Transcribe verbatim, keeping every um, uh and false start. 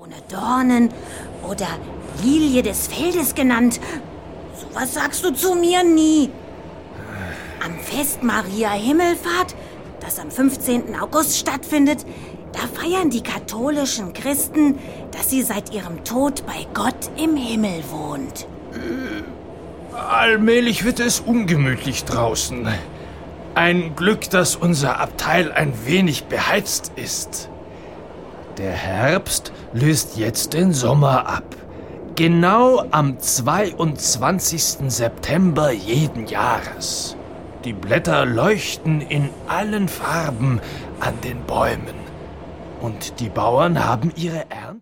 ohne Dornen oder Lilie des Feldes genannt. Sowas sagst du zu mir nie. Am Fest Maria Himmelfahrt, das am fünfzehnten August stattfindet, da feiern die katholischen Christen, dass sie seit ihrem Tod bei Gott im Himmel wohnt. Allmählich wird es ungemütlich draußen. Ein Glück, dass unser Abteil ein wenig beheizt ist. Der Herbst löst jetzt den Sommer ab. Genau am zweiundzwanzigsten September jeden Jahres. Die Blätter leuchten in allen Farben an den Bäumen. Und die Bauern haben ihre Ernte